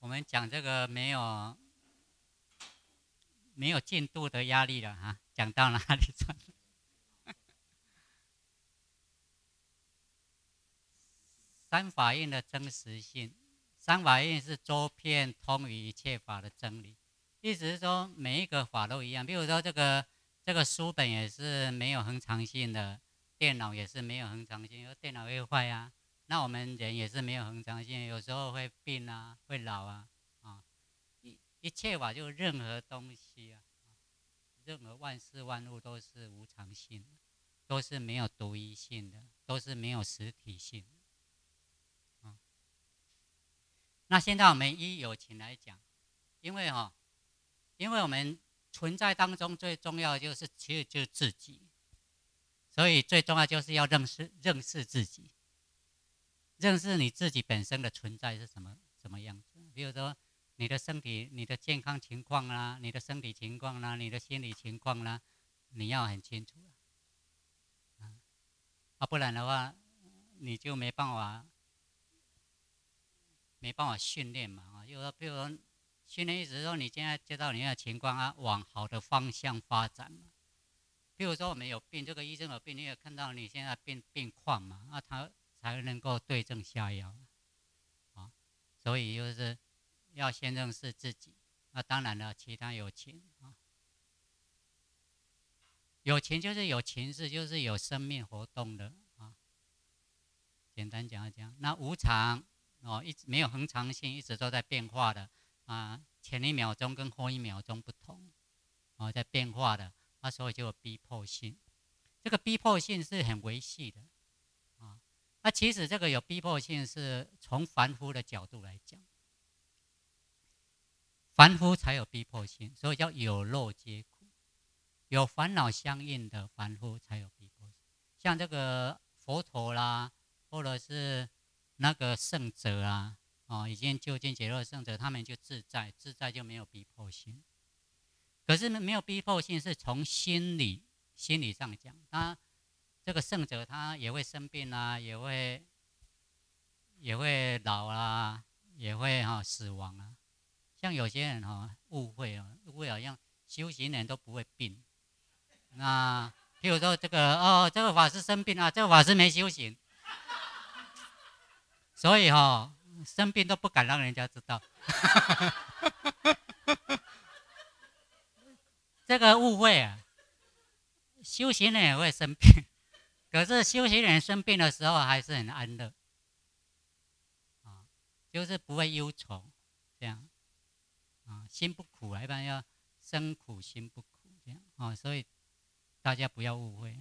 们讲这个没有进度的压力了哈，讲到哪里算了？三法印的真实性，三法印是周遍通于一切法的真理，意思是说每一个法都一样。比如说这个书本也是没有恒常性的，电脑也是没有恒常性，因为电脑会坏啊。那我们人也是没有恒常性，有时候会病啊，会老啊，一切法就任何东西啊，任何万事万物都是无常性的，都是没有独一性的，都是没有实体性的。那现在我们依有情来讲，因为因为我们存在当中最重要的其实就是自己，所以最重要就是要认识自己，认识你自己本身的存在是什么样子。比如说你的身体、你的健康情况啦，你的身体情况啦，你的心理情况啦，你要很清楚不然的话你就没办法训练嘛就是说，比如说训练意思是说你现在知道你的情况往好的方向发展嘛。譬如说我们有病，这个医生有病，你也看到你现在病况嘛，他才能够对症下药所以就是要先认识自己。那当然了，其他有情有情就是有情势，就是有生命活动的简单讲一讲，那无常一直没有恒常性，一直都在变化的前一秒钟跟后一秒钟不同在变化的所以就有逼迫性。这个逼迫性是很维系的其实这个有逼迫性是从凡夫的角度来讲，凡夫才有逼迫性，所以叫有漏皆苦，有烦恼相应的凡夫才有逼迫性。像这个佛陀啦，或者是那个圣者已经究竟解脱的圣者，他们就自在，自在就没有逼迫性。可是没有逼迫性是从心理上讲，他这个圣者他也会生病也会老也会死亡像有些人误会好像修行人都不会病。那譬如说这个法师生病这个法师没修行，所以生病都不敢让人家知道。这个误会修行人也会生病，可是修行人生病的时候还是很安乐就是不会忧愁这样心不苦一般要生苦心不苦这样所以大家不要误会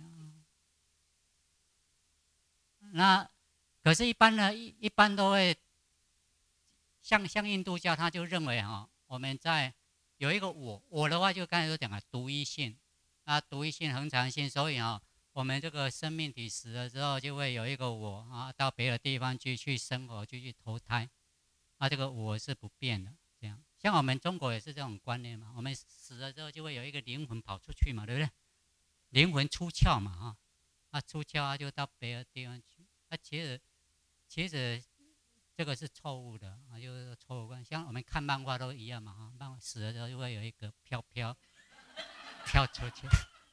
那可是，一般呢，一般都会像印度教，他就认为我们在有一个我的话，就刚才都讲了独一性独一性、恒常性，所以我们这个生命体死了之后，就会有一个我到别的地方去生活，去投胎这个我是不变的，这样。像我们中国也是这种观念嘛，我们死了之后就会有一个灵魂跑出去嘛，对不对？灵魂出窍嘛出窍就到别的地方去。其实这个是错误的就是错误观。像我们看漫画都一样嘛漫画死了之后就会有一个飘出去，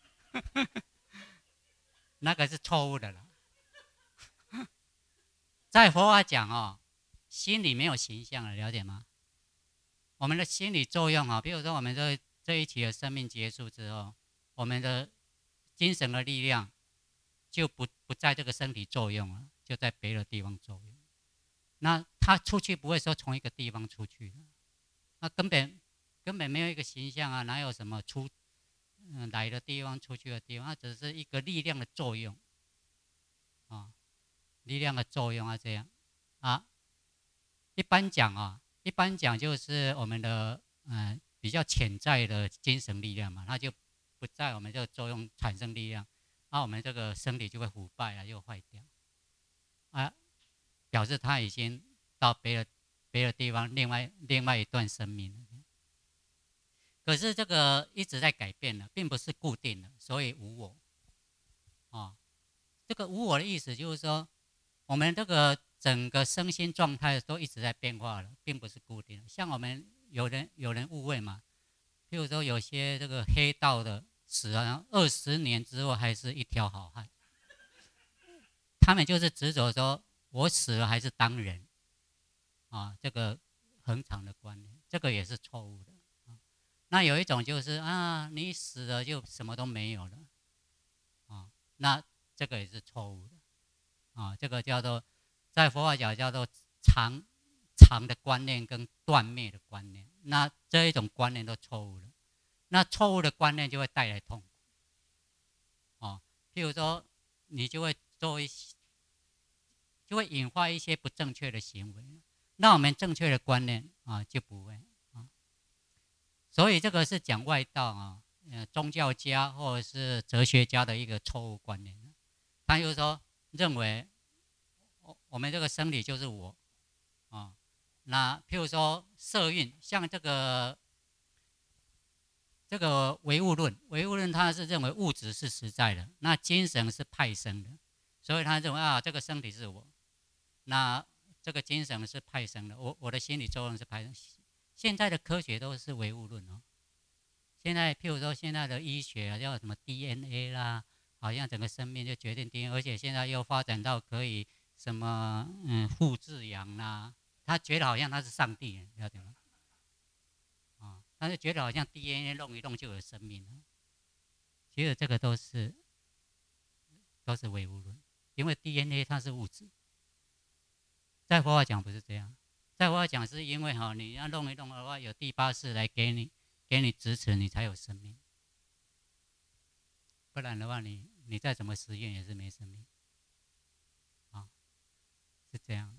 那个是错误的了。在佛法讲心里没有形象了，了解吗？我们的心理作用比如说我们这一期的生命结束之后，我们的精神的力量就不在这个身体作用了，就在别的地方作用。那他出去不会说从一个地方出去的，那根本没有一个形象哪有什么来的地方出去的地方，它只是一个力量的作用力量的作用这样一般讲就是我们的比较潜在的精神力量嘛，它就不在我们这个作用产生力量我们这个身体就会腐败就坏掉表示他已经到别的地方另外一段生命了。可是这个一直在改变了，并不是固定的，所以无我这个无我的意思就是说，我们这个整个身心状态都一直在变化了，并不是固定的。像我们有人误会嘛，譬如说有些这个黑道的死了20年之后还是一条好汉，他们就是执着说我死了还是当人啊，这个恒常的观念，这个也是错误的啊。那有一种就是啊，你死了就什么都没有了啊，那这个也是错误的啊，这个叫做在佛法讲叫做常的观念跟断灭的观念，那这一种观念都错误了，那错误的观念就会带来痛苦啊。譬如说，你就会做一些，就会引发一些不正确的行为，那我们正确的观念啊就不会啊。所以这个是讲外道啊，宗教家或者是哲学家的一个错误观念，他就说认为我们这个生理就是我啊。那譬如说色蕴，像这个唯物论他是认为物质是实在的，那精神是派生的，所以他认为啊，这个身体是我，那这个精神是派生的，我的心理作用是派生。现在的科学都是唯物论哦。现在譬如说现在的医学啊，叫什么 DNA 啦，好像整个生命就决定 DNA，而且现在又发展到可以什么复制羊啦，他觉得好像他是上帝，了解吗？啊，他就觉得好像 DNA 弄一弄就有生命了。其实这个都是唯物论，因为 DNA 它是物质，在佛法讲不是这样，在佛法讲是因为你要弄一弄的话，有第八世来给你支持，你才有生命，不然的话你再怎么实验也是没生命啊，是这样。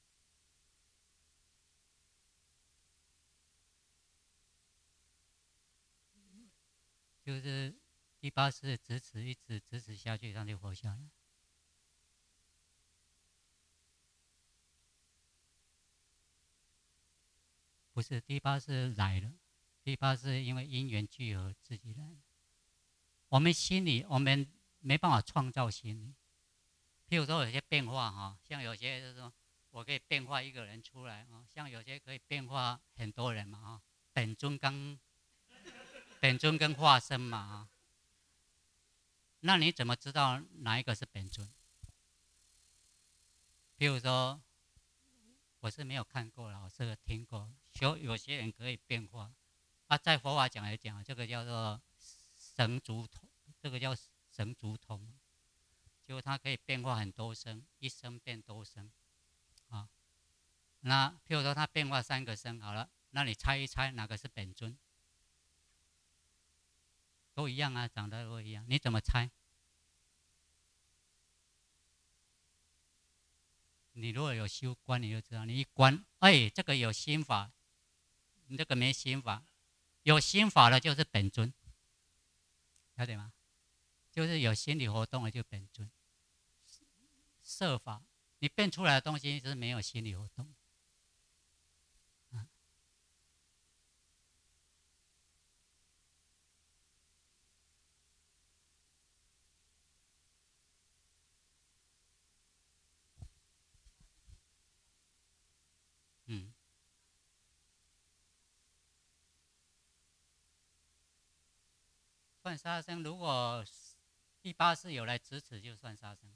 就是第八世支持一直支持下去，它就活下来。不是第八世来了，第八世因为因缘聚合自己来。我们心里我们没办法创造心理，譬如说有些变化像有些就是说我可以变化一个人出来像有些可以变化很多人嘛本尊跟化身嘛那你怎么知道哪一个是本尊？譬如说我是没有看过了，我是听过，有些人可以变化在佛法讲来讲，这个叫做神足通，这个叫神足通，就它可以变化很多身，一生变多生啊。那譬如说它变化3个身好了，那你猜一猜哪个是本尊？都一样啊，长得都一样，你怎么猜？你如果有修观，你就知道，你一观，这个有心法，你这个没心法，有心法的就是本尊，了解吗？就是有心理活动的就本尊，设法你变出来的东西是没有心理活动。嗯，算杀生，如果第八世有来支持，就算杀生。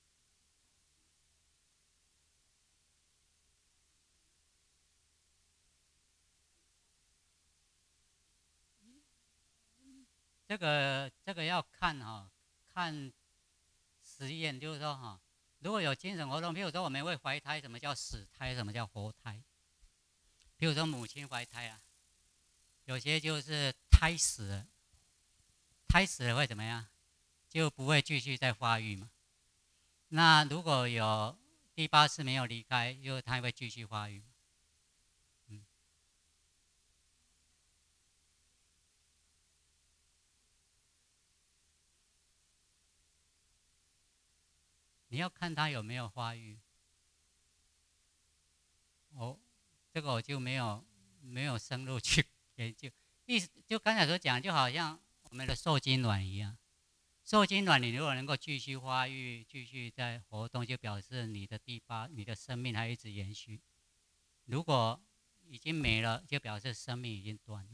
这个要看看实验，就是说如果有精神活动，譬如说我们会怀胎，什么叫死胎，什么叫活胎？譬如说母亲怀胎啊，有些就是胎死了，胎死了会怎么样？就不会继续再发育嘛。那如果有第八世没有离开，就它会继续发育。嗯，你要看它有没有发育。哦，这个我就没有深入去研究。意思就刚才所讲，就好像我们的受精卵一样， 受精卵，你如果能够继续发育、继续在活动，就表示你的你的生命还一直延续。如果已经没了，就表示生命已经断了。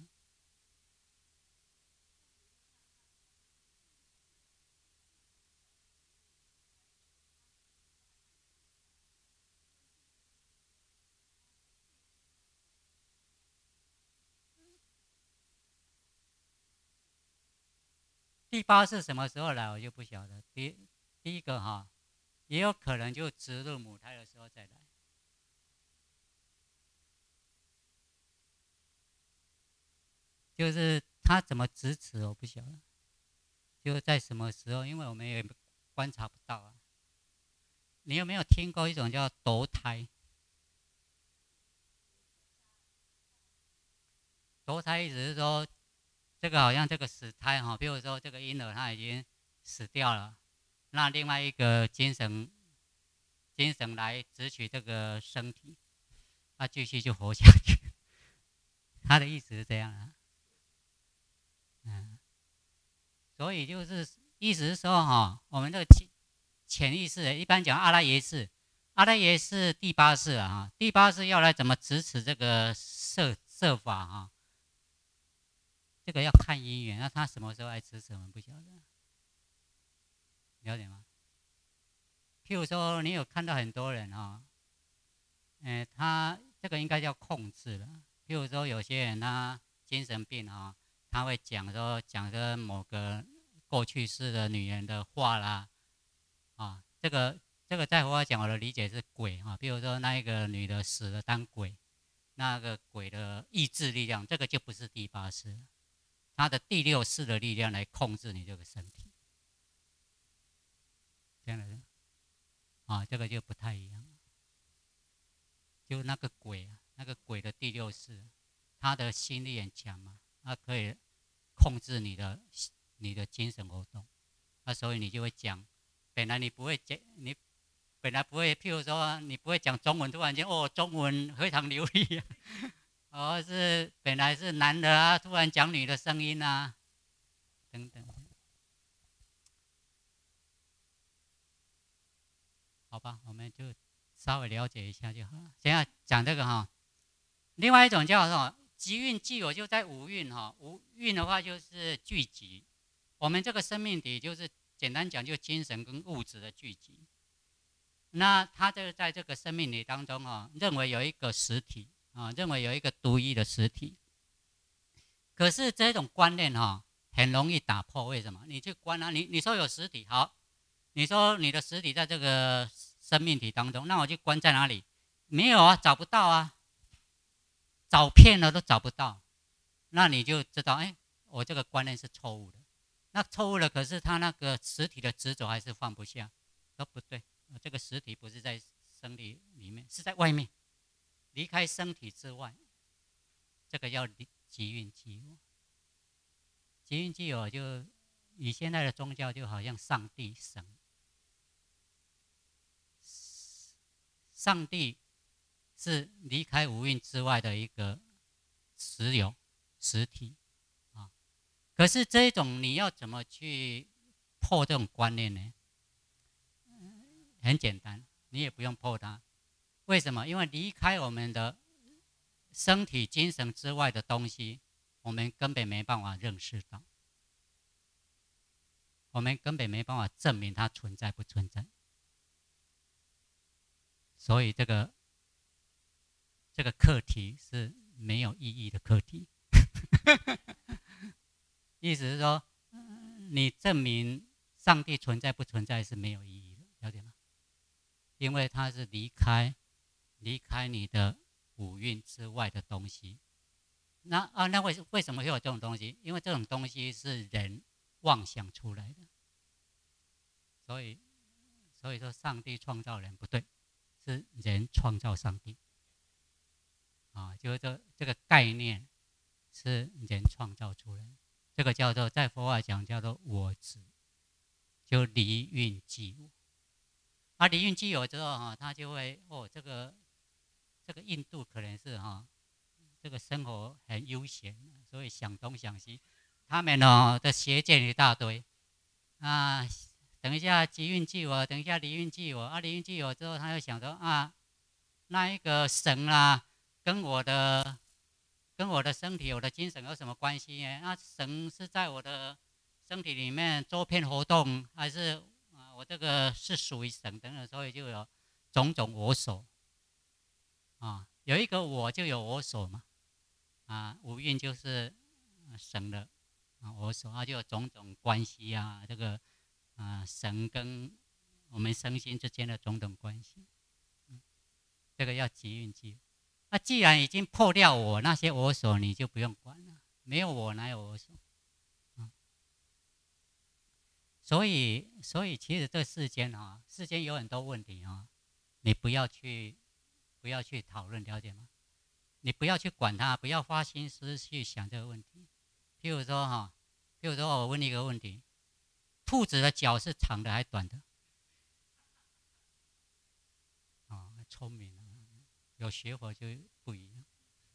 第八是什么时候来，我就不晓得。第一个哈，也有可能就植入母胎的时候再来。就是他怎么支持我不晓得，就在什么时候，因为我们也观察不到啊。你有没有听过一种叫堕胎？堕胎意思是说，这个好像这个死胎哈，比如说这个婴儿他已经死掉了，那另外一个精神来支取这个身体，他继续就活下去。他的意思是这样啊，嗯，所以就是意思是说哈，我们这个潜意识，一般讲阿拉耶识，阿拉耶识第八识啊，哈，第八识要来怎么支持这个设法哈，这个要看因缘，那他什么时候来支持我们不晓得，了解吗？譬如说，你有看到很多人啊，他这个应该叫控制了。譬如说，有些人他精神病啊，他会讲某个过去式的女人的话啦，啊，这个在佛法讲，我的理解是鬼啊。比如说那一个女的死了当鬼，那个鬼的意志力量，这个就不是第八识，他的第六识的力量来控制你这个身体，这样的啊，这个就不太一样。就那个鬼啊，那个鬼的第六识，他的心力很强嘛，他可以控制你的精神活动，所以你就会讲，本来你不会讲，你本来不会，譬如说你不会讲中文，突然间中文非常流利啊，是本来是男的啊，突然讲女的声音啊，等等，好吧，我们就稍微了解一下就好了。现在讲这个哈，另外一种叫什么？集运聚有就在五蕴哈，五蕴的话就是聚集。我们这个生命体就是简单讲，就精神跟物质的聚集。那他就在这个生命体当中啊，认为有一个实体啊，认为有一个独一的实体。可是这种观念哈，很容易打破。为什么？你去观啊，你说有实体，好，你说你的实体在这个生命体当中，那我就观在哪里？没有啊，找不到啊，找遍了都找不到。那你就知道，哎，我这个观念是错误的。那错误了，可是他那个实体的执着还是放不下，说不对，这个实体不是在身体里面，是在外面，离开身体之外，这个要即运即有。即运即有，就以现在的宗教就好像上帝神，上帝是离开五蕴之外的一个实有实体啊。可是这一种你要怎么去破这种观念呢？很简单，你也不用破它。为什么？因为离开我们的身体、精神之外的东西，我们根本没办法认识到，我们根本没办法证明它存在不存在。所以这个课题是没有意义的课题。意思是说，你证明上帝存在不存在是没有意义的，了解吗？因为它是离开你的五蕴之外的东西。那为什么会有这种东西？因为这种东西是人妄想出来的。所以说上帝创造人不对，是人创造上帝。啊，就是这个概念是人创造出来的，这个叫做在佛法讲叫做我执，就离蕴即我。离蕴即有之后哈，他就会这个印度可能是哈，这个生活很悠闲，所以想东想西，他们的邪见一大堆， 啊，等一下吉运记我，等一下离运记我，啊，离运记我之后，他就想说啊，那一个神啊，跟我的身体、我的精神有什么关系呢？那神是在我的身体里面周遍活动，还是我这个是属于神等等？所以就有种种我所啊，有一个我就有我所嘛啊，五蕴就是神的我所，就有种种关系啊，这个神跟我们身心之间的种种关系，这个要即运即。那既然已经破掉我那些我所，你就不用管了，没有我哪有我所？所以其实这世间世间有很多问题你不要去讨论，了解吗？你不要去管它，不要花心思去想这个问题。譬如说我问你一个问题：兔子的脚是长的还是短的？聪明有学佛就不一样。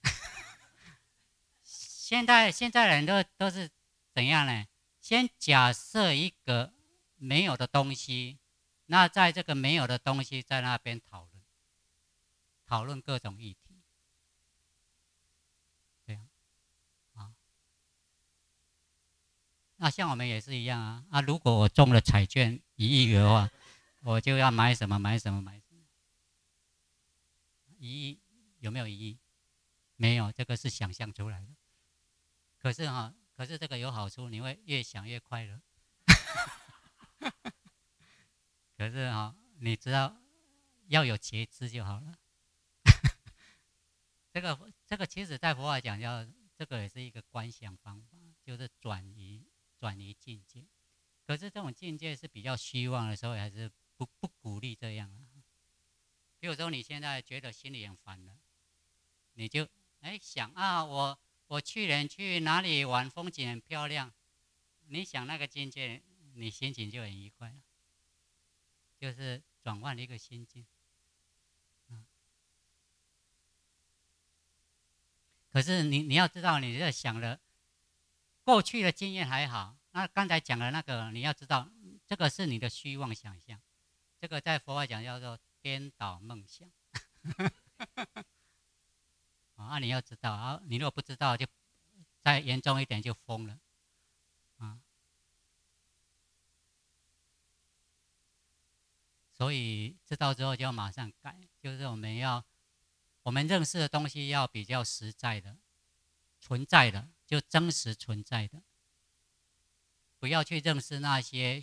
现在人都是怎样呢？先假设一个没有的东西，那在这个没有的东西在那边讨论各种议题，这样那像我们也是一样如果我中了彩券1亿的话，我就要买什么买什么买什么。1亿有没有1亿？没有，这个是想象出来的。可是这个有好处，你会越想越快乐。可是你知道要有觉知就好了。这个其实在佛法讲这个也是一个观想方法，就是转移境界。可是这种境界是比较虚妄的时候，还是不鼓励这样比如说你现在觉得心里很烦了，你就想我去年去哪里玩，风景很漂亮，你想那个境界，你心情就很愉快了，就是转换一个心境。可是你要知道，你这想了过去的经验还好，那刚才讲的那个你要知道，这个是你的虚妄想象，这个在佛法讲叫做颠倒梦想。你要知道你如果不知道，就再严重一点就疯了啊。所以知道之后就要马上改，就是我们认识的东西要比较实在的、存在的，就真实存在的，不要去认识那些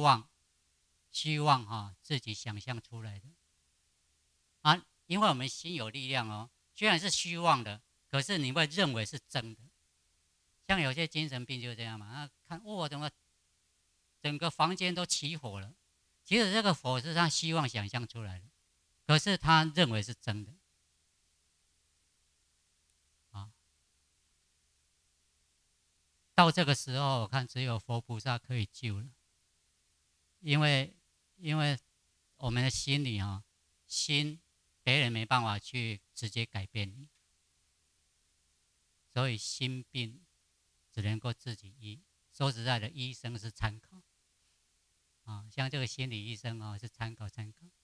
虚妄自己想象出来的因为我们心有力量虽然是虚妄的，可是你会认为是真的。像有些精神病就是这样嘛，看怎么整个房间都起火了，其实这个火是他希望想象出来的，可是他认为是真的到这个时候，我看只有佛菩萨可以救了，因为因为我们的心里心别人没办法去直接改变你，所以心病只能够自己医。说实在的，医生是参考像这个心理医生是参考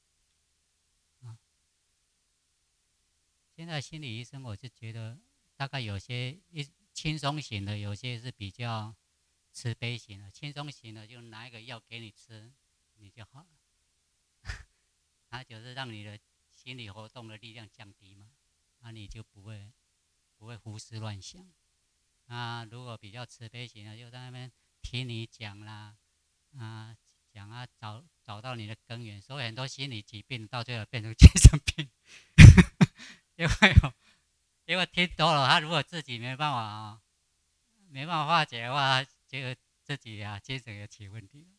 现在心理医生我是觉得大概有些轻松型的，有些是比较慈悲型的。轻松型的就拿一个药给你吃，你就好了。它就是让你的心理活动的力量降低嘛，你就不会胡思乱想。如果比较慈悲型的，就在那边听你讲啦，讲找到你的根源，所以很多心理疾病到最后变成精神病，因为听多了，他如果自己没办法化解的话，就自己精神也起问题了。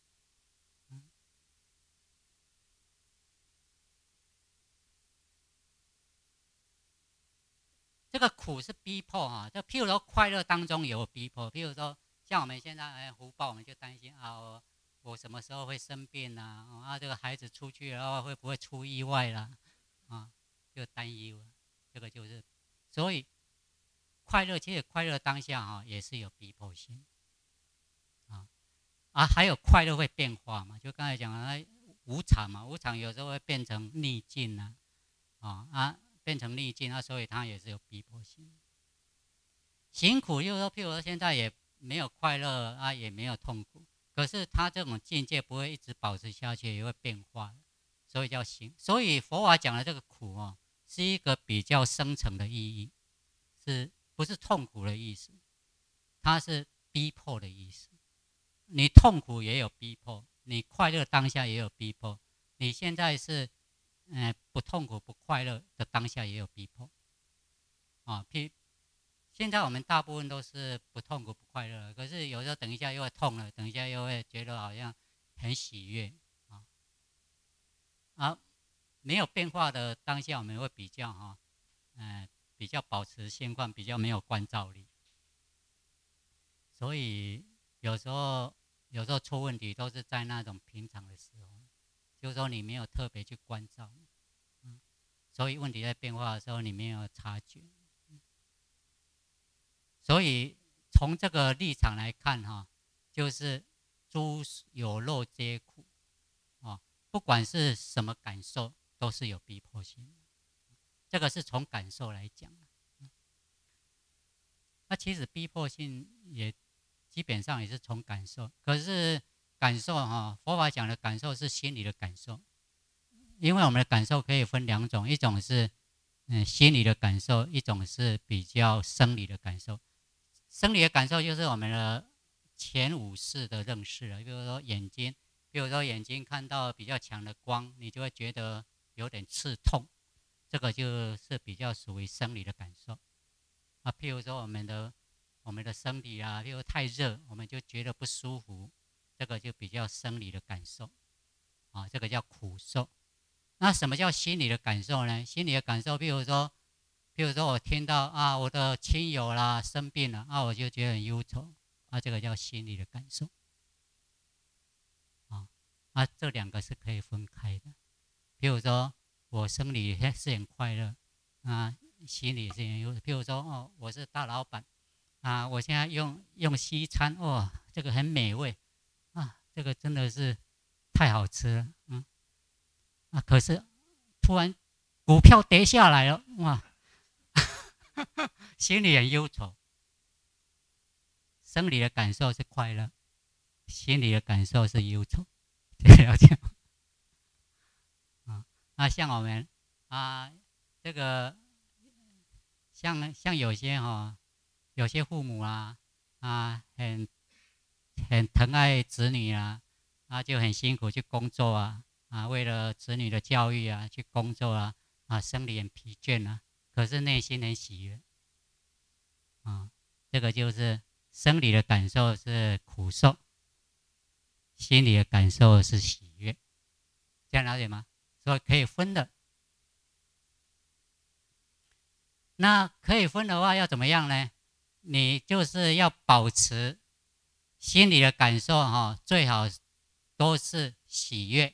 这个苦是逼迫就譬如说快乐当中有逼迫，譬如说像我们现在福报，我们就担心我什么时候会生病这个孩子出去的话会不会出意外啦就担忧这个就是所以其实快乐当下也是有逼迫性还有快乐会变化嘛？就刚才讲的无常嘛，无常有时候会变成逆境变成逆境所以它也是有逼迫性。辛苦就是说，譬如说现在也没有快乐也没有痛苦，可是它这种境界不会一直保持下去，也会变化，所以叫辛。所以佛法讲的这个苦是一个比较深层的意义，是不是痛苦的意思？它是逼迫的意思。你痛苦也有逼迫，你快乐当下也有逼迫，你现在是不痛苦不快乐的当下也有逼迫现在我们大部分都是不痛苦不快乐，可是有时候等一下又会痛了，等一下又会觉得好像很喜悦没有变化的当下我们会比较比较保持现况，比较没有关照力，所以有时候出问题都是在那种平常的时候，就是说你没有特别去关照所以问题在变化的时候你没有察觉所以从这个立场来看就是诸有漏皆苦不管是什么感受都是有逼迫性，这个是从感受来讲其实逼迫性也基本上也是从感受，可是感受佛法讲的感受是心理的感受，因为我们的感受可以分两种，一种是心理的感受，一种是比较生理的感受。生理的感受就是我们的前五识的认识了，比如说眼睛，看到比较强的光，你就会觉得有点刺痛，这个就是比较属于生理的感受譬如说我们的身体譬如太热，我们就觉得不舒服，这个就比较生理的感受这个叫苦受。那什么叫心理的感受呢？心理的感受，譬如说我听到我的亲友啦生病了我就觉得很忧愁这个叫心理的感受这两个是可以分开的。譬如说我生理是很快乐心理是很忧愁。譬如说我是大老板我现在用西餐这个很美味这个真的是太好吃了可是突然股票跌下来了哇心里很忧愁。生理的感受是快乐，心理的感受是忧愁，了解吗像我们这个像有些父母很疼爱子女就很辛苦去工作为了子女的教育去工作生理很疲倦可是内心很喜悦这个就是生理的感受是苦受，心理的感受是喜悦，这样了解吗？所以可以分的。那可以分的话要怎么样呢？你就是要保持心理的感受最好都是喜悦，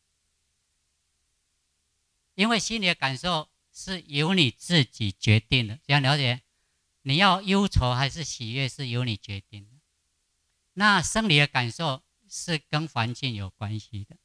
因为心理的感受是由你自己决定的，这样了解？你要忧愁还是喜悦是由你决定的。那生理的感受是跟环境有关系的，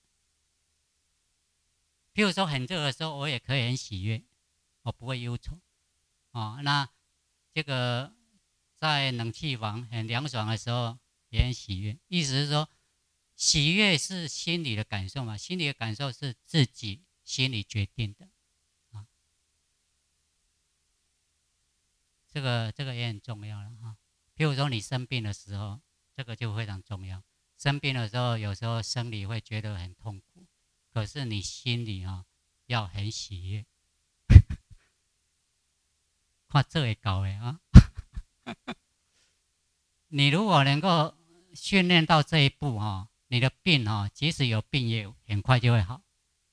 譬如说很热的时候我也可以很喜悦，我不会忧愁那这个在冷气房很凉爽的时候也很喜悦，意思是说喜悦是心理的感受嘛，心理的感受是自己心里决定的这个也很重要了譬如说你生病的时候，这个就非常重要。生病的时候有时候生理会觉得很痛苦，可是你心里要很喜悦看这会搞的你如果能够训练到这一步你的病即使有病也很快就会好。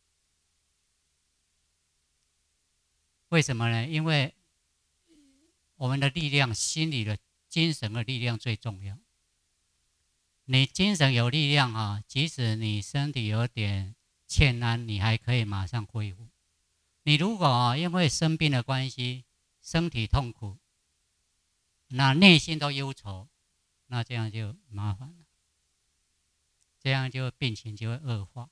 为什么呢？因为我们的力量，心理的精神的力量最重要。你精神有力量即使你身体有点欠安，你还可以马上恢复。你如果因为生病的关系，身体痛苦，那内心都忧愁，那这样就麻烦了这样就病情就会恶化。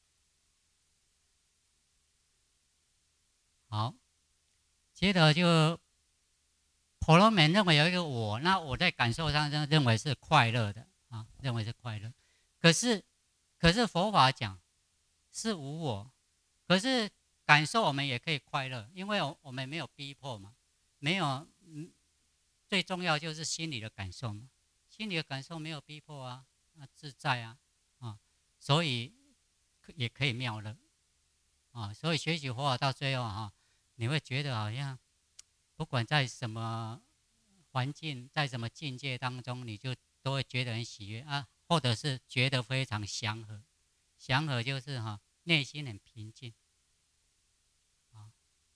好，接着就婆罗门认为有一个我，那我在感受上认为是快乐的啊，认为是快乐。可是佛法讲是无我，可是感受我们也可以快乐，因为我们没有逼迫嘛，没有，最重要就是心理的感受嘛，心理的感受没有逼迫啊，自在啊，所以也可以妙乐啊，所以学习佛法到最后你会觉得好像不管在什么环境，在什么境界当中，你就都会觉得很喜悦啊，或者是觉得非常祥和。祥和就是内心很平静啊。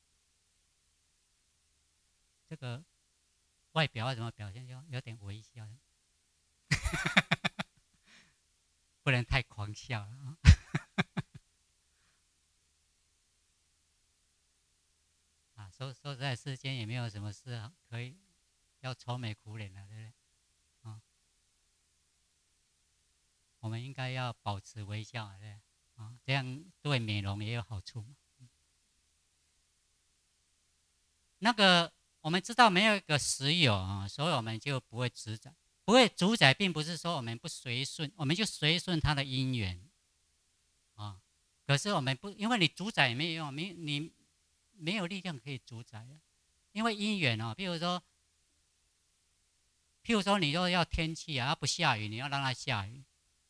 这个外表要怎么表现，就有点微笑，不能太狂笑了啊。说实在，世间也没有什么事可以要愁眉苦脸的，对不对？我们应该要保持微笑，对不对？这样对美容也有好处嘛。那个我们知道没有一个实有所以我们就不会主宰。不会主宰，并不是说我们不随顺，我们就随顺它的因缘可是我们不，因为你主宰也没有用，你没有力量可以主宰的，因为因缘譬如说你若要天气它不下雨，你要让它下雨，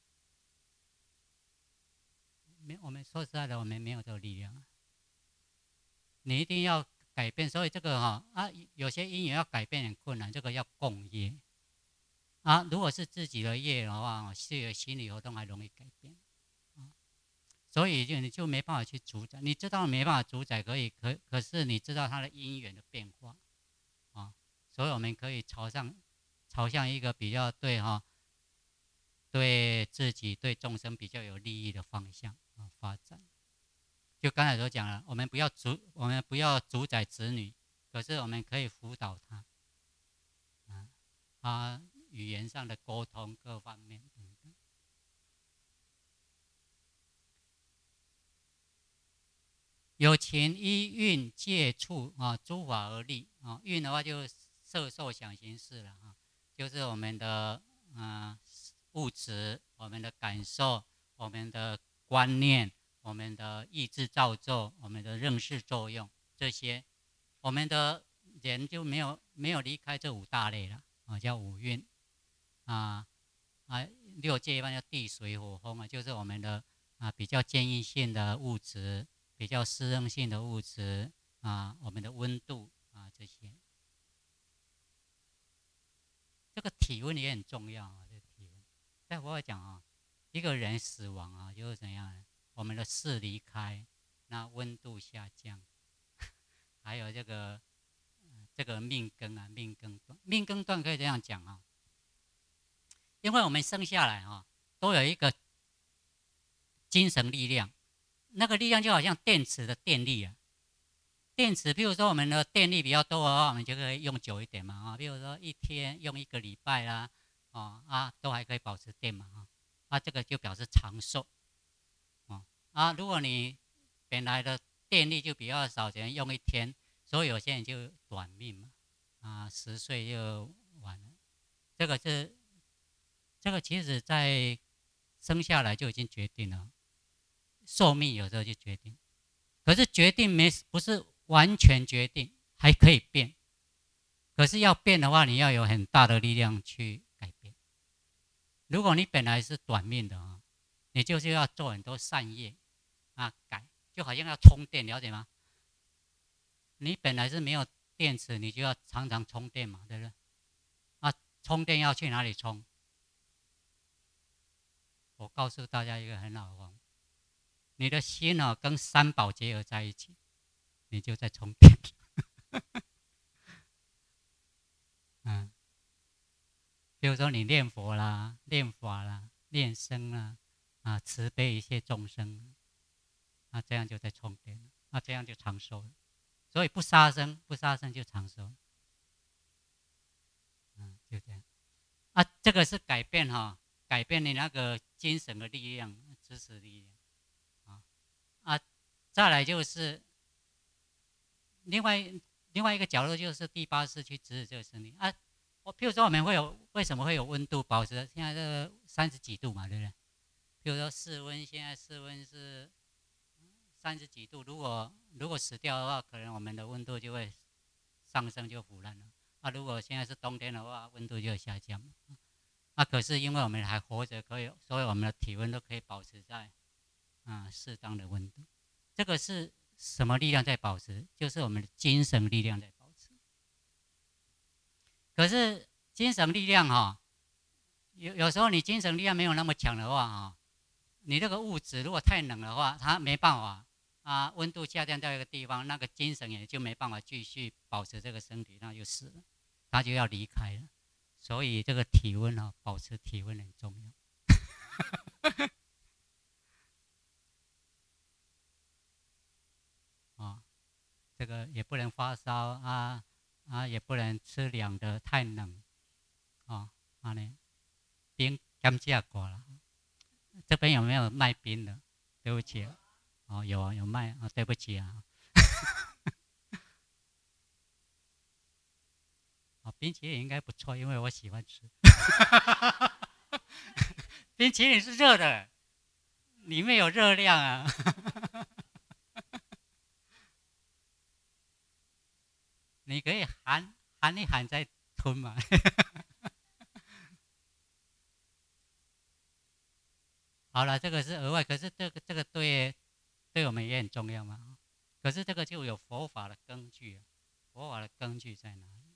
我们说实在的，我们没有这个力量你一定要改变，所以这个有些因缘要改变很困难，这个要共业如果是自己的业的话，是心理活动还容易改变所以你就没办法去主宰，你知道没办法主宰，可是你知道它的因缘的变化所以我们可以朝向一个比较对自己对众生比较有利益的方向发展。就刚才所讲了，我们不要主宰子女，可是我们可以辅导他语言上的沟通各方面等等。有情依运借处诸法而立运的话就色受想行识了就是我们的物质、我们的感受、我们的观念、我们的意志造作、我们的认识作用，这些我们的人就没有离开这五大类了叫五蕴六界一般叫地水火风就是我们的比较坚硬性的物质，比较湿润性的物质我们的温度这些，这个体温也很重要这个体温，在佛法讲一个人死亡就是怎样呢？我们的视离开，那温度下降，还有这个命根命根断可以这样讲因为我们生下来都有一个精神力量，那个力量就好像电池的电力电池，譬如说我们的电力比较多的话，我们就可以用久一点嘛譬如说一天用1个礼拜啦都还可以保持电嘛这个就表示长寿如果你本来的电力就比较少，只能用1天，所以有些人就短命嘛10岁就完了。这个其实在生下来就已经决定了，寿命有时候就决定，可是决定不是完全决定，还可以变。可是要变的话，你要有很大的力量去改变。如果你本来是短命的你就是要做很多善业改，就好像要充电，了解吗？你本来是没有电池，你就要常常充电嘛，对不对？充电要去哪里充？我告诉大家一个很好的方法，你的心跟三宝结合在一起，你就在充电。比如说你念佛啦、念法啦、念僧啦慈悲一切众生这样就在充电这样就长寿了。所以不杀生就长寿就这样这个是改变改变你那个精神的力量、知识力量再来就是另外一个角度，就是第八识去指使这个身体譬如说我们为什么会有温度保持？现在这个30几度嘛，对不对？譬如说室温，现在室温是30几度，如果死掉的话，可能我们的温度就会上升，就腐烂了。如果现在是冬天的话，温度就会下降。可是因为我们还活着，所以我们的体温都可以保持在适当的温度。这个是什么力量在保持？就是我们的精神力量在保持。可是精神力量有时候你精神力量没有那么强的话你这个物质如果太冷的话，它没办法温度下降到一个地方，那个精神也就没办法继续保持这个身体，那就死了，它就要离开了。所以这个体温保持体温很重要这个也不能发烧也不能吃凉的太冷冰刚加过了。这边有没有卖冰的？对不起有卖对不起冰淇淋应该不错，因为我喜欢吃。冰淇淋是热的，里面有热量你可以含一含再吞嘛。好了，这个是额外，可是这个对我们也很重要嘛。可是这个就有佛法的根据，佛法的根据在哪里？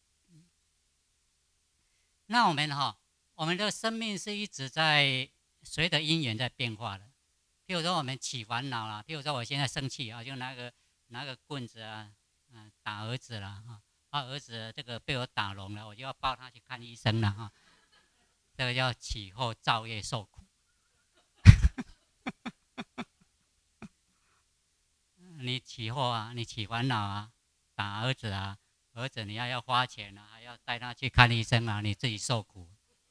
那我们的生命是一直在随着因缘在变化的。譬如说我们起烦恼啦，譬如说我现在生气就拿个棍子打儿子啦儿子这个被我打聋了，我就要抱他去看医生了这个叫起后造业受苦。你起后你起烦恼打儿子儿子你要花钱还要带他去看医生你自己受苦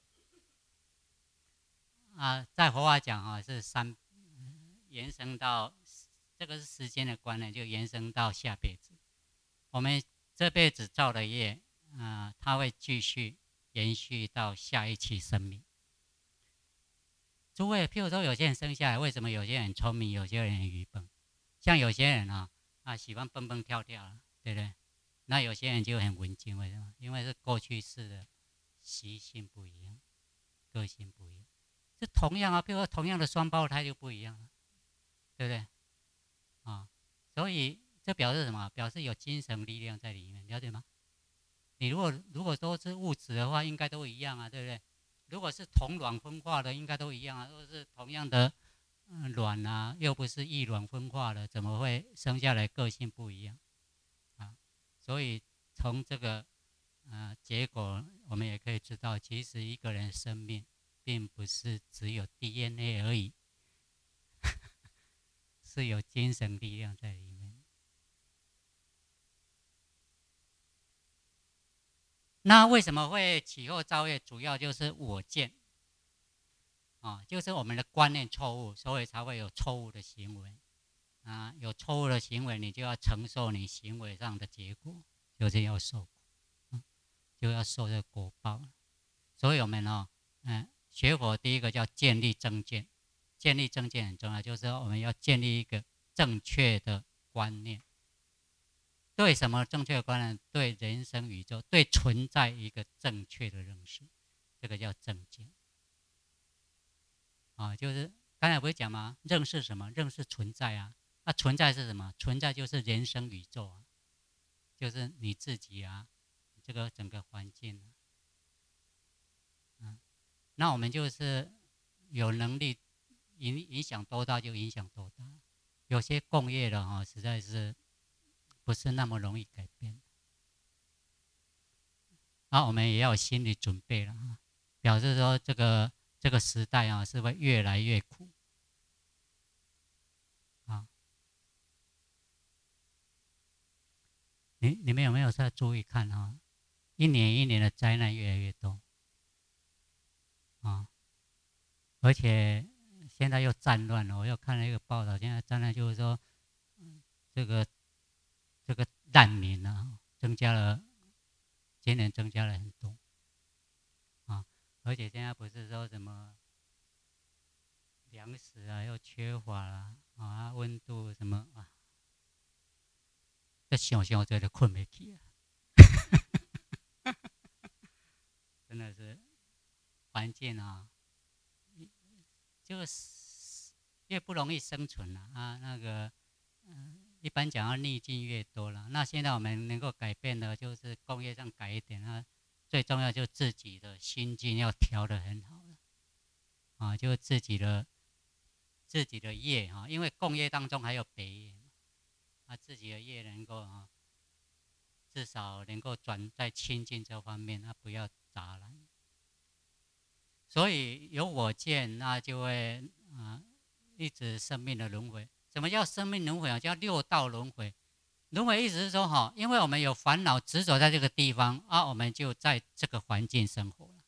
在佛法讲是延伸到这个是时间的观念，就延伸到下辈子。我们这辈子造的业它会继续延续到下一期生命。诸位，譬如说有些人生下来，为什么有些人很聪明，有些人很愚笨？像有些人喜欢蹦蹦跳跳对不对？那有些人就很文静，为什么？因为是过去式的习性不一样，个性不一样。是同样譬如说同样的双胞胎就不一样了，对不对？所以这表示什么？表示有精神力量在里面，了解吗？你如果都是物质的话，应该都一样对不对？如果是同卵分化的，应该都一样如果是同样的卵又不是异卵分化的，怎么会生下来个性不一样所以从这个结果，我们也可以知道，其实一个人生命并不是只有 DNA 而已，是有精神力量在里面。那为什么会起后造业？主要就是我见就是我们的观念错误，所以才会有错误的行为有错误的行为，你就要承受你行为上的结果，就是要受苦就要受这个果报。所以我们学佛第一个叫建立正见，建立正见很重要，就是我们要建立一个正确的观念。对什么正确的观念？对人生宇宙，对存在一个正确的认识，这个叫正见就是刚才不是讲吗？认识什么？认识存在那存在是什么？存在就是人生宇宙就是你自己这个整个环境那我们就是有能力影响多大就影响多大。有些共业的实在是不是那么容易改变。我们也要有心理准备了表示说这个时代是会越来越苦你们有没有在注意看一年一年的灾难越来越多而且现在又战乱了，我又看了一个报道，现在战乱就是说，这个难民啊，增加了，今年增加了很多啊，而且现在不是说什么粮食啊又缺乏了啊，温度什么啊，这想想我觉得困不起啊，真的是环境啊，就是越不容易生存了啊，那个一般讲要逆境越多了。那现在我们能够改变的，就是工业上改一点啊，最重要就自己的心境要调得很好了啊，就自己的业啊，因为共业当中还有别业嘛，啊，自己的业能够啊，至少能够转在清净这方面，那不要杂染。所以有我见，那就会一直生命的轮回。什么叫生命轮回啊？叫六道轮回。轮回意思是说哈，因为我们有烦恼执着在这个地方啊，我们就在这个环境生活了，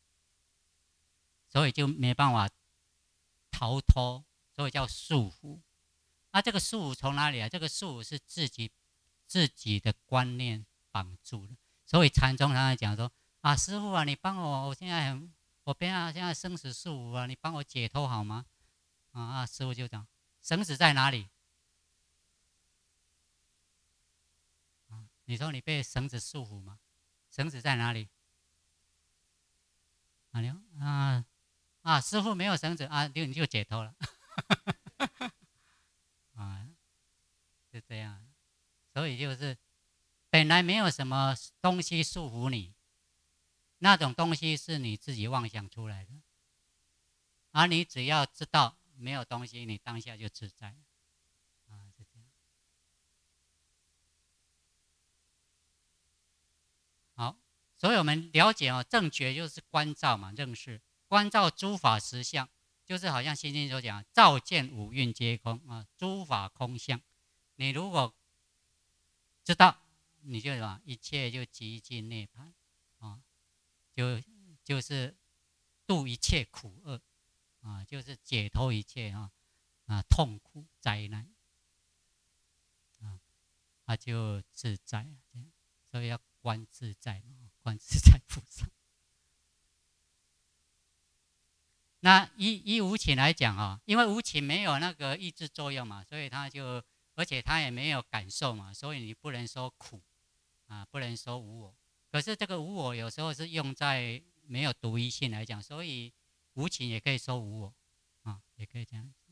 所以就没办法逃脱，所以叫束缚。那这个束缚从哪里来？这个束缚是自己的观念绑住了。所以禅宗常常讲说啊，师父啊，你帮我，我现在生死束缚啊，你帮我解脱好吗？师父就讲，生死在哪里？你说你被绳子束缚吗？绳子在哪里？师父没有绳子啊，你就解脱了啊，是这样。所以就是本来没有什么东西束缚你，那种东西是你自己妄想出来的，而你只要知道没有东西，你当下就自在了是这样。好，所以我们了解正觉就是观照嘛，认识观照诸法实相，就是好像心经所讲，照见五蕴皆空啊，诸法空相。你如果知道，你就什么，一切就极尽涅槃啊，就是度一切苦厄啊，就是解脱一切痛苦灾难啊，他就自在了，这样，所以要观自在嘛，观自在菩萨。那以无情来讲因为无情没有那个抑制作用嘛，所以而且他也没有感受嘛，所以你不能说苦不能说无我。可是这个无我有时候是用在没有独一性来讲，所以无情也可以说无我也可以这样。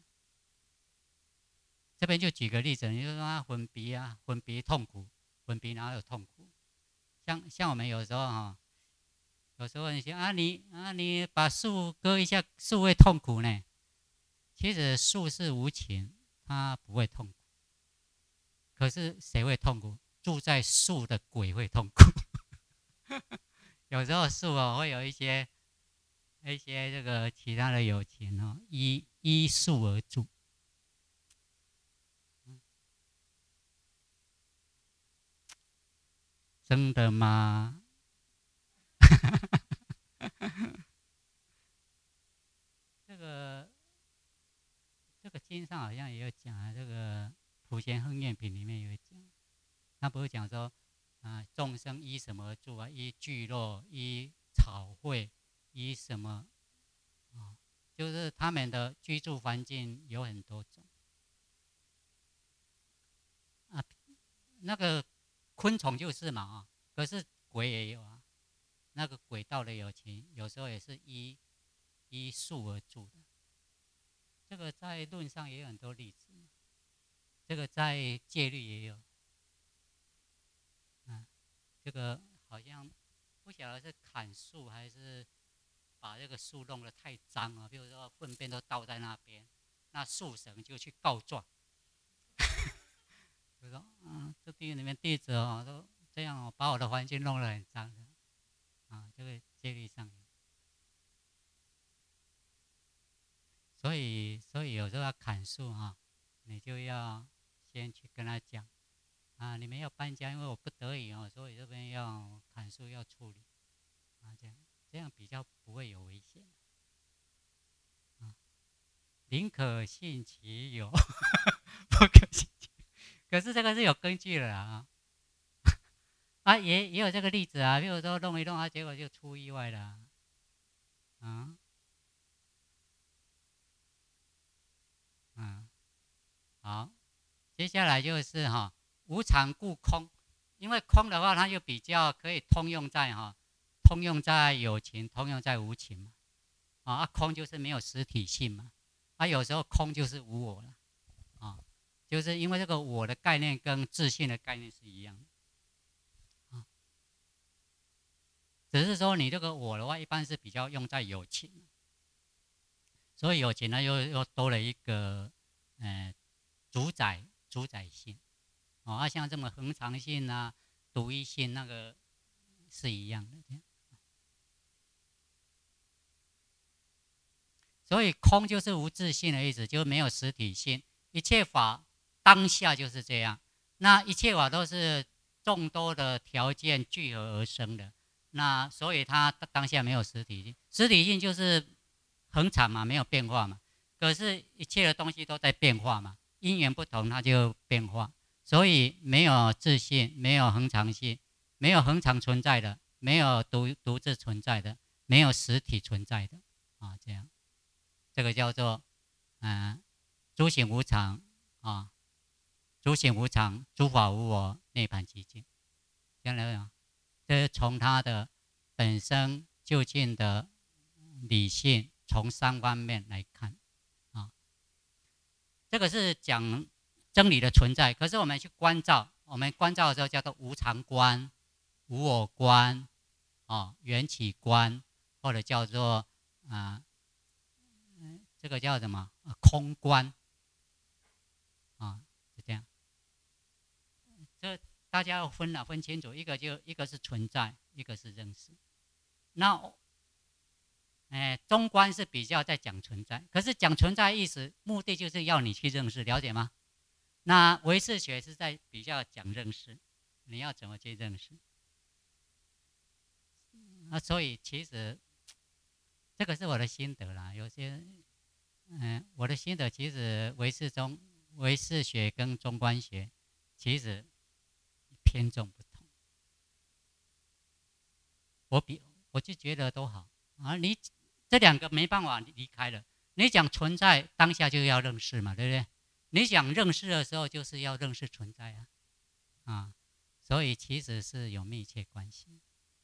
这边就举个例子，你就说混鼻混鼻痛苦，混鼻哪有痛苦？像我们有时候有时候你说你把树割一下，树会痛苦呢。其实树是无情，它不会痛苦。可是谁会痛苦？住在树的鬼会痛苦。有时候树会有一些这个其他的友情依树而住。真的吗？这个经上好像也有讲这个《普贤行愿品》里面有讲，他不是讲说众生依什么而住依聚落，依草会，依什么就是他们的居住环境有很多种那个昆虫就是嘛可是鬼也有那个鬼道的友情有时候也是依树而住的。这个在论上也有很多例子，这个在戒律也有这个好像不晓得是砍树还是把这个树弄得太脏比如说粪便都倒在那边，那树神就去告状，就说这地里面弟子都这样把我的环境弄得很脏这个戒律上所以有时候要砍树你就要先去跟他讲你没有搬家，因为我不得已所以这边要砍树要处理这样比较不会有危险宁可信其有，不可信其有。可是这个是有根据的啦啊，也有这个例子啊，比如说弄一弄啊，结果就出意外了啊，嗯，好，接下来就是无常故空，因为空的话，它就比较可以通用在通用在有情，通用在无情嘛，空就是没有实体性嘛，有时候空就是无我了，就是因为这个我的概念跟自信的概念是一样的。只是说你这个我的话，一般是比较用在有情，所以有情呢又多了一个主宰性像这么恒常性啊、独一性那个是一样的这样。所以空就是无自性的意思，就没有实体性，一切法当下就是这样。那一切法都是众多的条件聚合而生的，那所以它当下没有实体性，实体性就是恒常嘛，没有变化嘛。可是，一切的东西都在变化嘛，因缘不同，它就变化。所以没有自性，没有恒常性，没有恒常存在的，没有独自存在的，没有实体存在的这样，这个叫做诸行无常诸行无常，诸法无我，涅槃寂静。这样来讲，这是从它的本身究竟的理性，从三方面来看这个是讲真理的存在。可是我们去关照，我们关照的时候叫做无常观、无我观缘起观，或者叫做这个叫什么空观是这样。这大家要分清楚，一个是存在，一个是认识。那中观是比较在讲存在，可是讲存在的意思，目的就是要你去认识，了解吗？那唯识学是在比较讲认识，你要怎么去认识？所以其实这个是我的心得啦。有些我的心得其实唯识学跟中观学其实偏重不同。我就觉得都好你这两个没办法离开了。你讲存在当下就要认识嘛，对不对？你讲认识的时候就是要认识存在所以其实是有密切关系。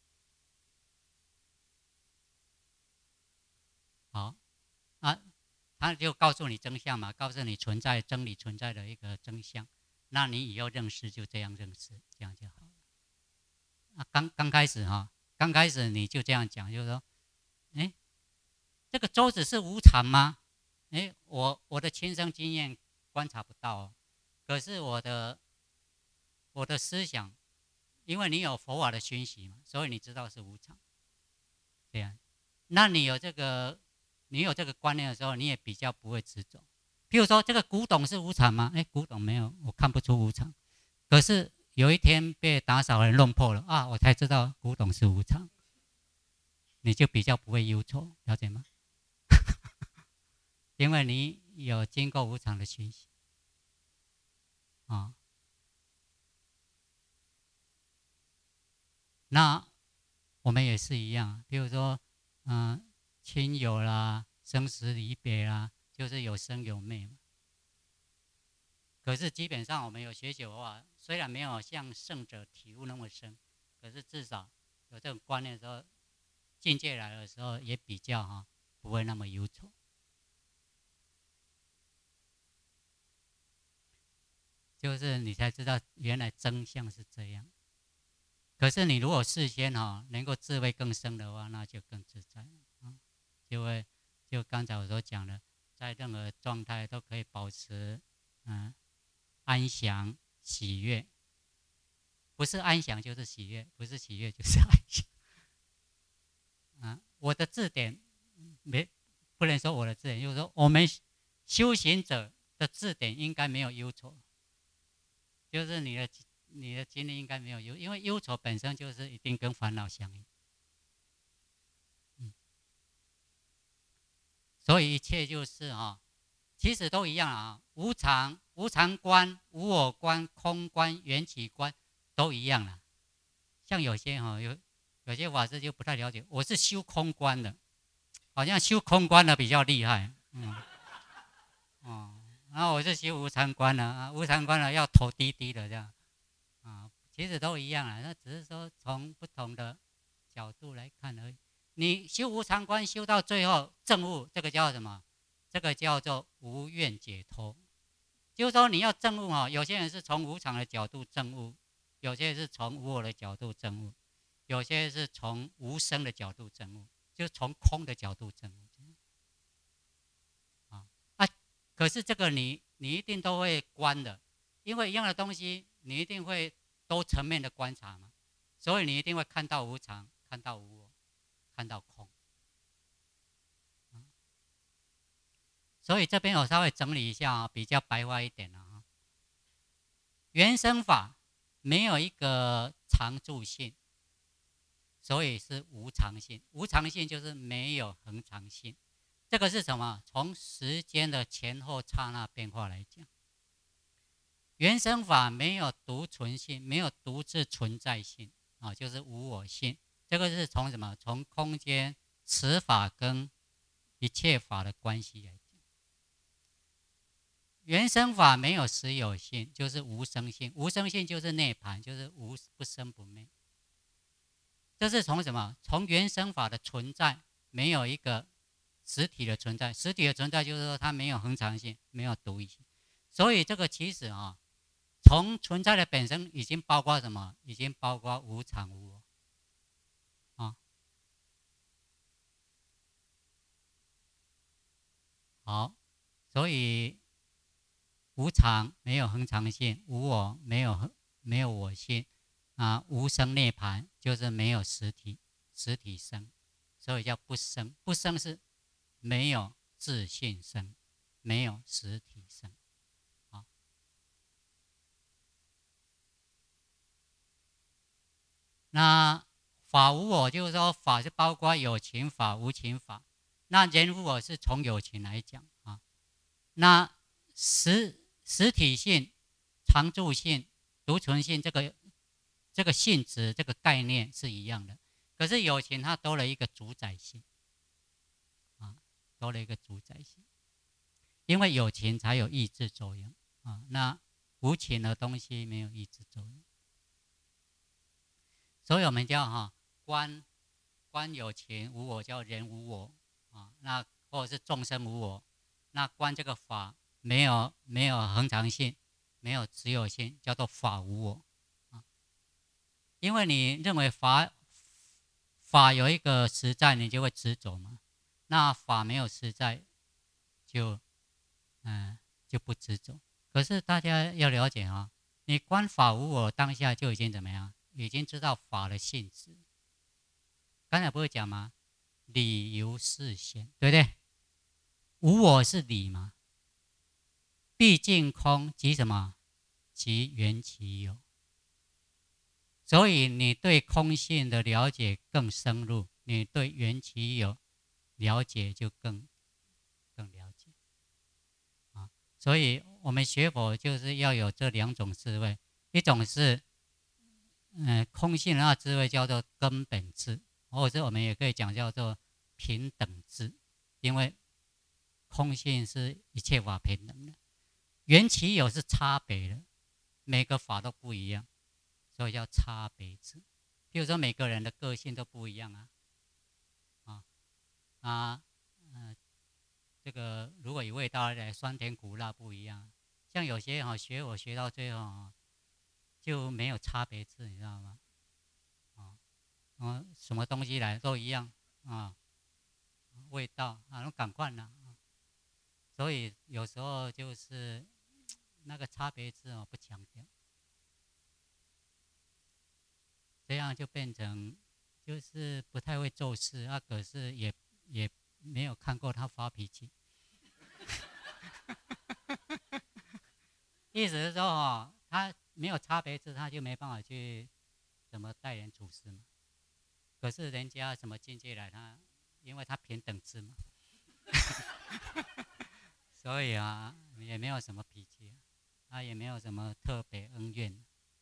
好他就告诉你真相嘛，告诉你真理存在的一个真相，那你以后认识就这样认识，这样就好了刚开始你就这样讲，就是说这个舟子是无常吗？我的亲身经验观察不到可是我的思想，因为你有佛法的熏习嘛，所以你知道是无常。这样，那你有这个观念的时候，你也比较不会执着。譬如说，这个古董是无常吗？古董没有，我看不出无常。可是有一天被打扫人弄破了我才知道古董是无常。你就比较不会忧愁，了解吗？因为你有经过无常的熏习那我们也是一样，比如说，亲友啦、生死离别啦，就是有生有灭嘛。可是基本上我们有学久的话，虽然没有像圣者体悟那么深，可是至少有这种观念的时候，境界来的时候也比较不会那么忧愁。就是你才知道原来真相是这样。可是你如果事先能够智慧更深的话，那就更自在就刚才我所讲的，在任何状态都可以保持安详喜悦，不是安详就是喜悦，不是喜悦就是安详我的字典不能说我的字典，就是说我们修行者的字典应该没有忧愁，就是你的经历应该没有因为忧愁本身就是一定跟烦恼相应。所以一切就是其实都一样啊，无常、无常观、无我观、空观、缘起观都一样了。像有些有些法师就不太了解，我是修空观的，好像修空观的比较厉害，然后我是修无常观的啊，无常观的要头低低的这样啊，其实都一样啊，那只是说从不同的角度来看而已。你修无常观修到最后证悟，这个叫什么？这个叫做无愿解脱。就是说你要证悟有些人是从无常的角度证悟，有些是从无我的角度证悟，有些是从无生的角度证悟，就是从空的角度证悟。可是这个你一定都会观的，因为一样的东西你一定会多层面的观察嘛，所以你一定会看到无常，看到无我，看到空。所以这边我稍微整理一下比较白话一点原生法没有一个常住性，所以是无常性。无常性就是没有恒常性。这个是什么？从时间的前后刹那变化来讲，原生法没有独存性，没有独自存在性就是无我性。这个是从什么？从空间、此法跟一切法的关系来讲。原生法没有实有性，就是无生性。无生性就是涅槃，就是无不生不灭。这是从什么？从原生法的存在没有一个实体的存在，实体的存在就是说它没有恒常性，没有独一性。所以这个其实从存在的本身已经包括什么？已经包括无常无我好，所以无常没有恒常性，无我没有我性无生涅槃就是没有实体，实体生，所以叫不生。不生是没有自性生，没有实体生那法无我就是说法是包括有情法、无情法。那人无我是从有情来讲那实体性、常住性、独存性这个性质、这个概念是一样的，可是有情它多了一个主宰性多了一个主宰性，因为有情才有意志作用那无情的东西没有意志作用，所以我们叫观有情无我，叫人无我那或者是众生无我，那观这个法没有恒常性，没有持有性，叫做法无我因为你认为法有一个实在，你就会执着嘛。那法没有实在，就就不执着。可是大家要了解你观法无我当下就已经怎么样？已经知道法的性质。刚才不是讲吗？理由示现，对不对？无我是理嘛？毕竟空即什么？即缘起有。所以你对空性的了解更深入，你对缘起有了解就更了解所以我们学佛就是要有这两种智慧，一种是空性的智慧叫做根本智，或者我们也可以讲叫做平等智，因为空性是一切法平等的，缘起有是差别的，每个法都不一样，所以叫差别智。比如说每个人的个性都不一样这个如果以味道来酸甜苦辣不一样，像有些学我学到最后就没有差别智，你知道吗？什么东西来都一样味道都赶快啦所以有时候就是那个差别智不强调，这样就变成就是不太会做事可是也没有看过他发脾气。意思是说他没有差别智，他就没办法去怎么待人处事嘛。可是人家什么境界来，他因为他平等智嘛， 所以啊，也没有什么脾气，也没有什么特别恩怨。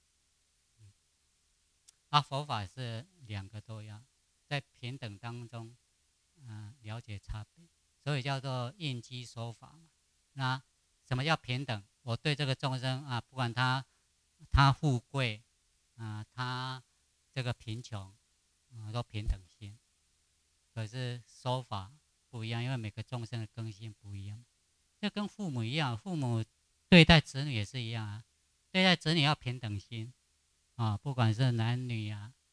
佛法是两个都要，在平等当中，了解差别，所以叫做应机说法嘛。那什么叫平等？我对这个众生不管他富贵他这个贫穷都平等心。可是说法不一样，因为每个众生的根性不一样。这跟父母一样，父母对待子女也是一样对待子女要平等心不管是男女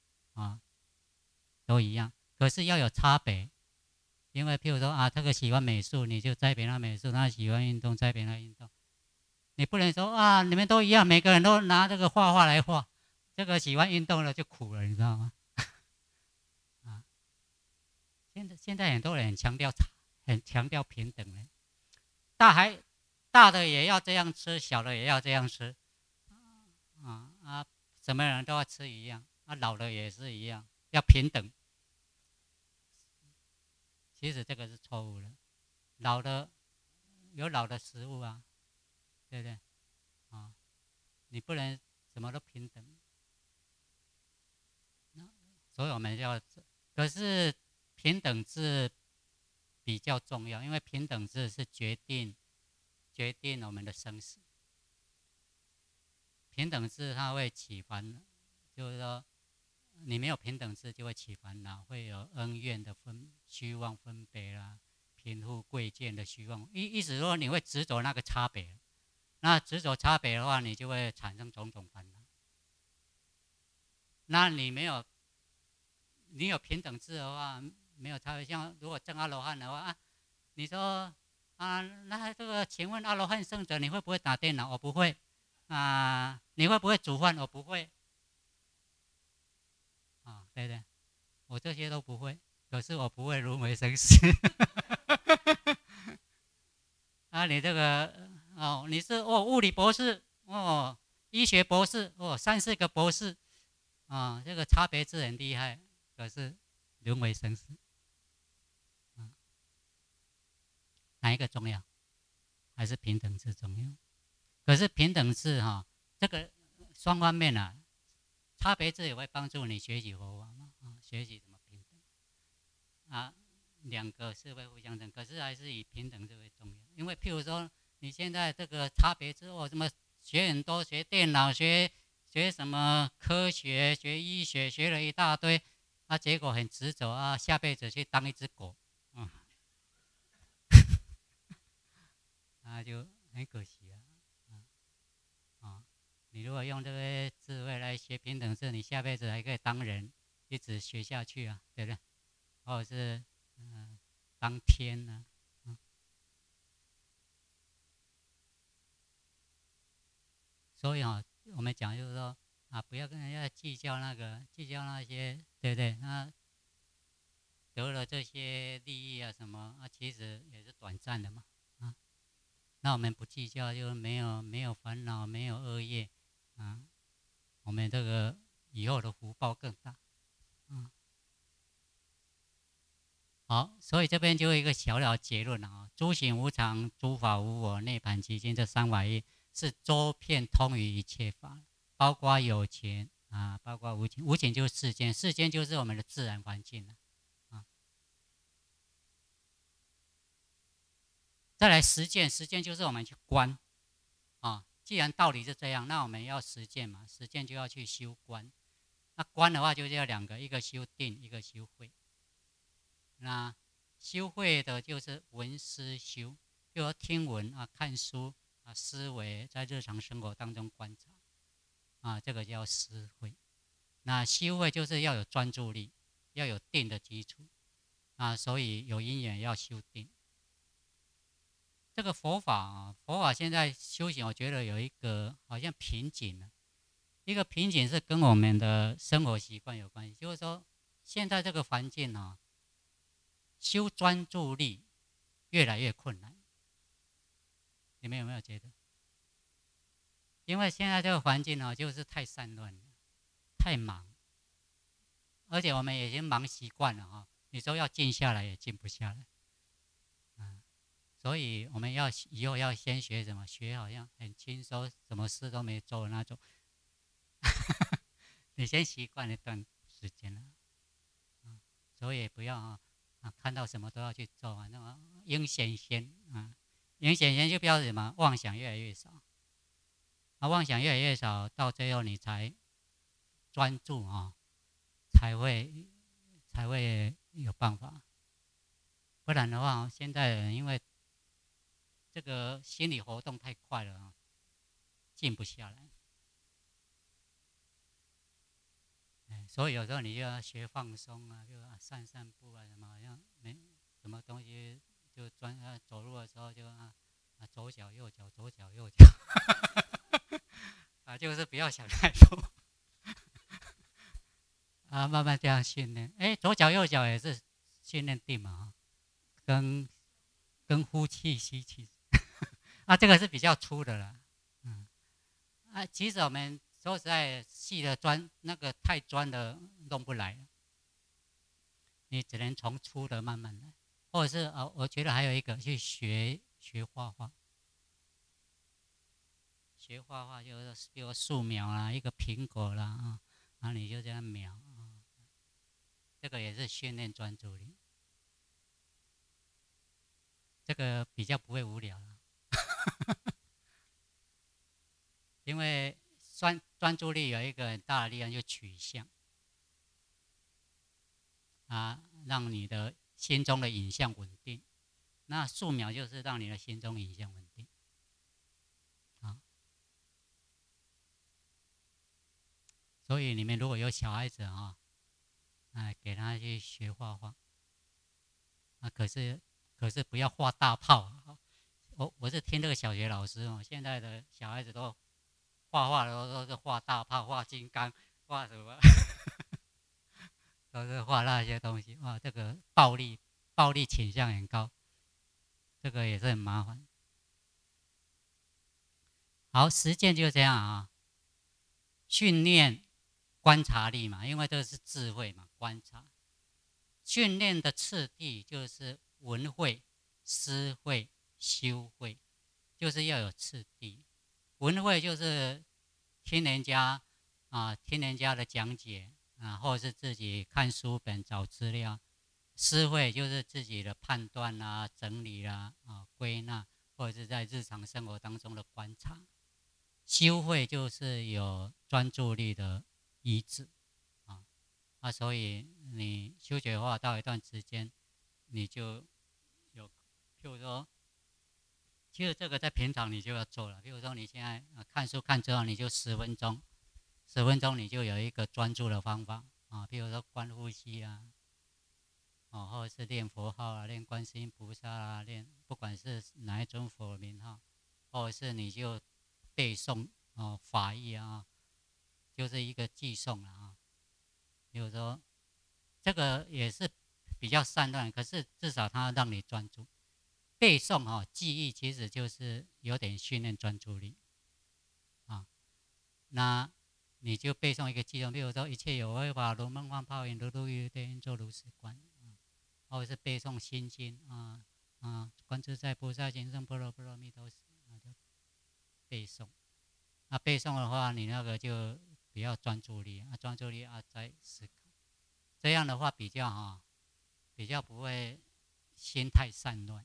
都一样。可是要有差别，因为譬如说这个喜欢美术，你就栽培他美术；他喜欢运动，栽培他运动。你不能说你们都一样，每个人都拿这个画画来画，这个喜欢运动的就苦了，你知道吗？现在很多人很强调平等呢，大的也要这样吃，小的也要这样吃，什么人都要吃一样，老的也是一样，要平等。其实这个是错误的，老的有老的食物对不对？你不能什么都平等，所以我们要，可是平等制比较重要，因为平等制是决定我们的生死。平等制它会起烦恼，就是说你没有平等制就会起烦恼，会有恩怨的虚妄分别啦，贫富贵贱的虚妄，意思说你会执着那个差别，那执着差别的话，你就会产生种种烦恼。那你有平等制的话，没有差别。像如果证阿罗汉的话你说那这个，请问阿罗汉圣者，你会不会打电脑？我不会你会不会煮饭？我不会对不对？我这些都不会，可是我不会轮回生死。你这个你是物理博士医学博士3、4个博士这个差别是很厉害，可是轮回生死哪一个重要？还是平等制重要？可是平等制这个双方面差别制也会帮助你学习佛法嘛学习怎么平等两个是会互相等，可是还是以平等制为重要。因为譬如说你现在这个差别制什么学很多，学电脑，学什么科学，学医学，学了一大堆结果很执着下辈子去当一只狗就很可惜你如果用这个智慧来学平等制，你下辈子还可以当人，一直学下去对不对？或者是当天所以我们讲就是说不要跟人家计较那些，对不对？得了这些利益什么其实也是短暂的嘛那我们不计较，就没有烦恼，没有恶业我们这个以后的福报更大好，所以这边就有一个小小结论诸行无常，诸法无我，涅槃寂静，这3法义是周遍通于一切法，包括有情包括无情。无情就是世间，世间就是我们的自然环境再来实践，实践就是我们去观既然道理是这样，那我们要实践嘛，实践就要去修观。那观的话就是要2个，一个修定，一个修慧。那修慧的就是闻思修，就要听闻看书思维，在日常生活当中观察这个叫思慧。那修慧就是要有专注力，要有定的基础所以有因缘要修定。这个佛法现在修行，我觉得有一个好像瓶颈一个瓶颈是跟我们的生活习惯有关系，就是说现在这个环境修专注力越来越困难，你们有没有觉得？因为现在这个环境就是太散乱了，太忙，而且我们已经忙习惯了你说要静下来也静不下来所以我们以后要先学什么？学好像很轻松，什么事都没做的那种。你先习惯一段时间了，所以不要看到什么都要去做啊，那么应显先啊，应显先就表示什么？妄想越来越少，妄想越来越少，到最后你才专注才会有办法。不然的话，现在人因为这个心理活动太快了静不下来。所以有时候你就要学放松啊，就散散步啊，什么好像没什么东西，就走路的时候就左脚右脚，左脚右脚就是不要想太多慢慢这样训练。左脚右脚也是训练定嘛，跟呼气吸气这个是比较粗的了。其实我们说实在细的那个太专的弄不来，你只能从粗的慢慢来，或者是我觉得还有一个去学画画，学画画就是比如素描啦，一个苹果啦然后你就这样描这个也是训练专注力，这个比较不会无聊了，因为专注力有一个很大的力量，就取向让你的心中的影像稳定。那素描就是让你的心中影像稳定所以你们如果有小孩子给他去学画画可是不要画大炮我是听这个小学老师现在的小孩子都画画的都是画大炮、画金刚、画什么，都是画那些东西这个暴力倾向很高，这个也是很麻烦。好，实践就这样训练观察力嘛，因为这是智慧嘛，观察。训练的次第就是闻会、思会、修会，就是要有次第。闻会就是听人家听人家的讲解或者是自己看书本找资料。思会就是自己的判断整理归纳，或者是在日常生活当中的观察。修会就是有专注力的医治所以你修学化到一段时间，你就有，譬如说，其实这个在平常你就要做了。譬如说你现在看书看之后，你就10分钟你就有一个专注的方法譬如说观呼吸或者是练佛号练观世音菩萨练不管是哪一种佛名或者是你就背诵法义就是一个寄诵了比如说这个也是比较散乱，可是至少它让你专注。背诵记忆其实就是有点训练专注力那你就背诵一个偈颂，比如说一切有为法，如梦幻泡影，如露亦如电，应作如是观或者是背诵心经观自在菩萨行深般若波罗蜜多时就背诵。那背诵的话，你那个就比较专注力专注力在思考，这样的话比较不会心太散乱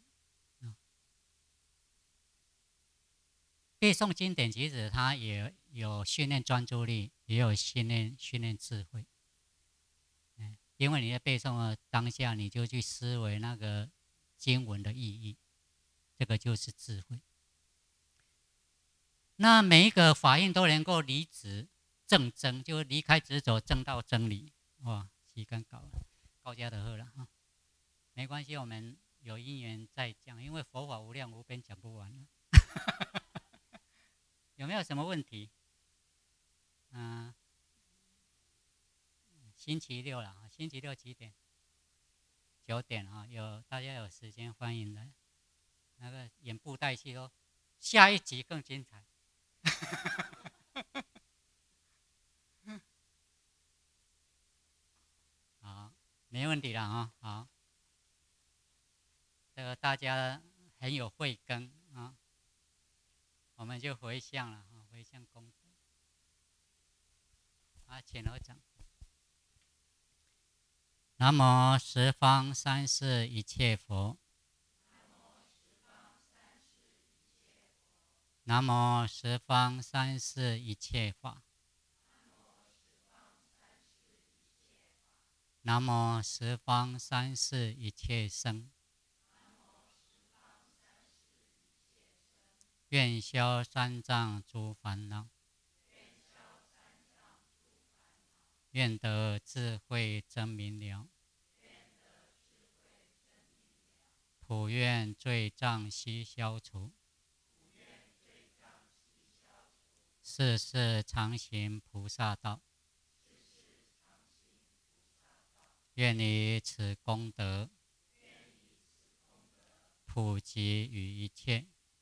背诵经典其实它也有训练专注力，也有训练智慧因为你在背诵的当下，你就去思维那个经文的意义，这个就是智慧。那每一个法印都能够离执正真，就离开执着，正到真理。哇，时间到了，高家的喝了没关系，我们有因缘再讲，因为佛法无量无边，讲不完了。有没有什么问题？星期六了星期六几点？9点大家有时间欢迎来。那个演布袋戏下一集更精彩。好，没问题了好，这个大家很有慧根啊，我们就回向了啊，回向功德啊，请合掌。南无十方三世一切佛，南无十方三世一切法，南无十方三世一切僧，愿消三障诸烦恼，愿得智慧真明了，普愿罪障悉消除，世世常行菩萨道。愿以此功德，普及于一切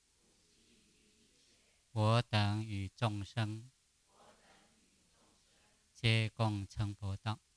我等与众生，皆共成佛道。